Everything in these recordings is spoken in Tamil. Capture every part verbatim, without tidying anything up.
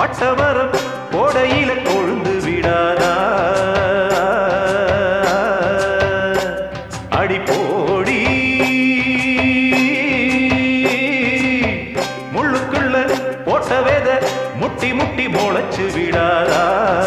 பட்டமரம் கோடையில கொழுந்து விடாதா அடி போடி முள்ளுக்குள்ள போட்ட வேத முட்டி முட்டி முளைச்சு விடாதா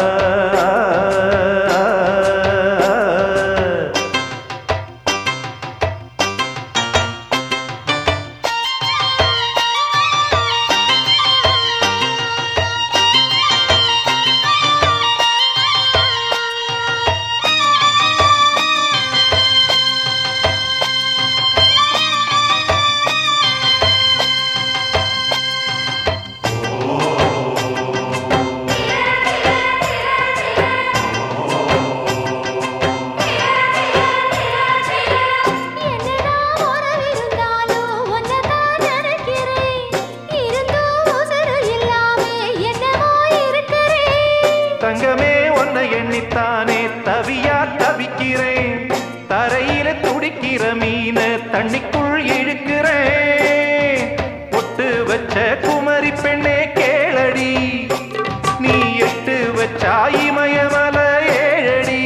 தங்கமே உன்னை எண்ணித்தானே தவியா தவிக்கிறேன் தரையில துடிக்கிற மீன தண்ணிக்குள் இழுக்கிறேன் பொட்டு வச்ச குமரி பெண்ணே கேளடி நீ எட்டு வச்சா இமயமல ஏழடி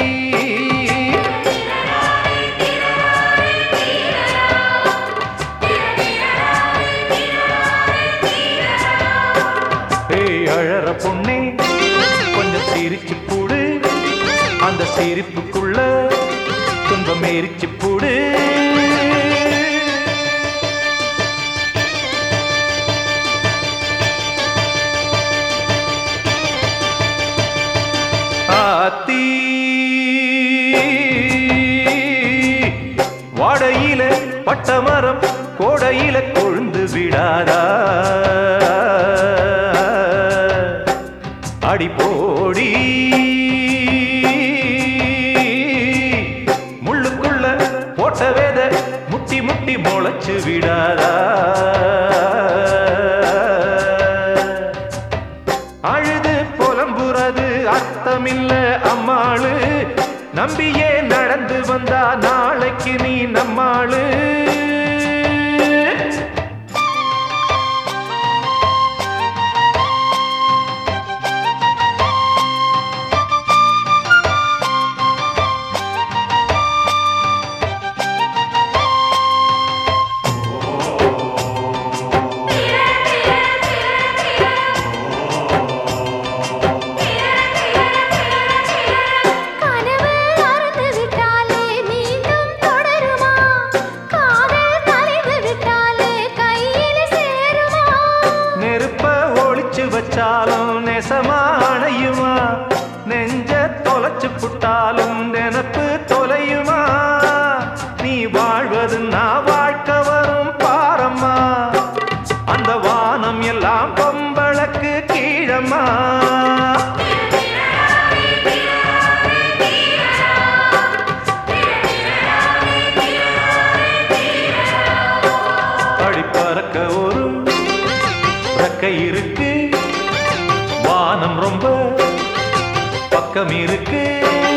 ஏய் அழற பொண்ணே சிரிச்சு போடு அந்த சிரிப்புக்குள்ள துன்பம் எரிச்சு போடு ஆத்தி வாடையில பட்டமரம் கோடையில கொழுந்து விடாதா அடி போடி முள்ளுக்குள்ள போட்ட வேத முட்டி முட்டி முளைச்சு விடாதா அழுது புலம்புறது அர்த்தமில்ல அம்மாளு நம்பியே நடந்து வந்தா நாளைக்கு நீ நம்மாளு வச்சாலும் நெசமானையுமா நெஞ்ச தொலைச்சு புட்டாலும் நினப்பு தொலையுமா நீ வாழ்வது நான் வாழ்க்கை வரும் பாரம்மா அந்த வானம் எல்லாம் பொம்பளக்கு கீழம்மா படி பறக்க ஒரு ரெக்கை இருக்கு வானம் ரொம்ப பக்கம் இருக்கு